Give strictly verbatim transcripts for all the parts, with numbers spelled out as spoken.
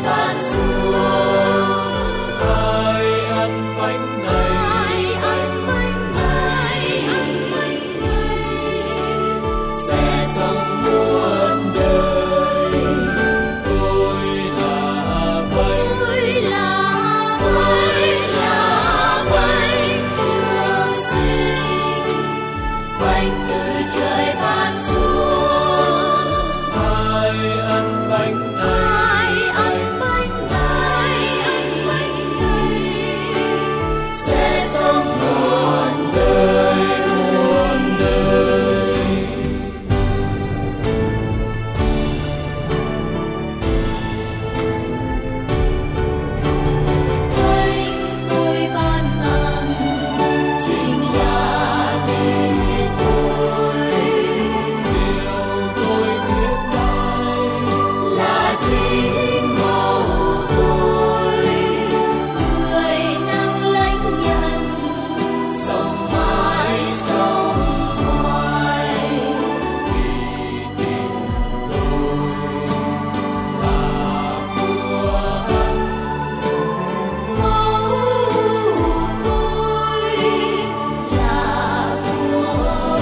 ban xuống. Ai ăn bánh này, Ai ăn bánh này, sẽ sống muôn đời. tôi là bánh, Tôi là bánh, là bánh trường sinh, bánh từ trời ban xuống. ai ăn bánh này, Ai ăn bánh này, sẽ sống muôn đời, muôn đời. Bánh tôi ban tặng chính là thịt tôi, rượu tôi thiết đai, là chính màu tôi. Người nâng lãnh nhận, sống mãi sống hoài. Máu tôi là của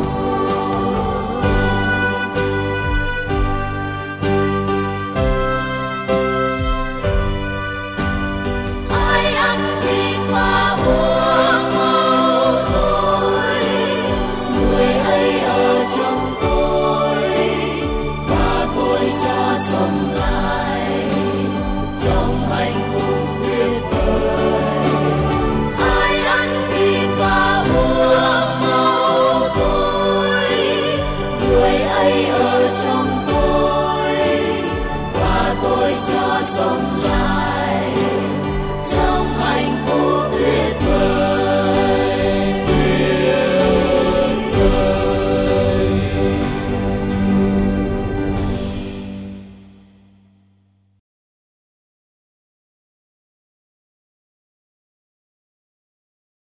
ai ăn thịt và uống máu tôi, người ấy ở trong tôi và tôi cho sống lại trong hạnh phúc tuyệt vời. Ai ăn thịt và uống máu tôi, người ấy ở trong tôi và tôi cho sống lại